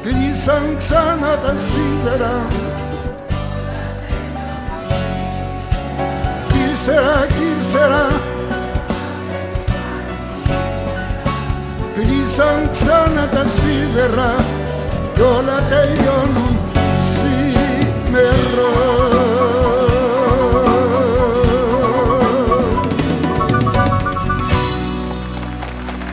κλείσαν ξανά τα σίδερα κι ύστερα κλείσαν ξανά τα σίδερα κι όλα τελειώνουν σήμερα.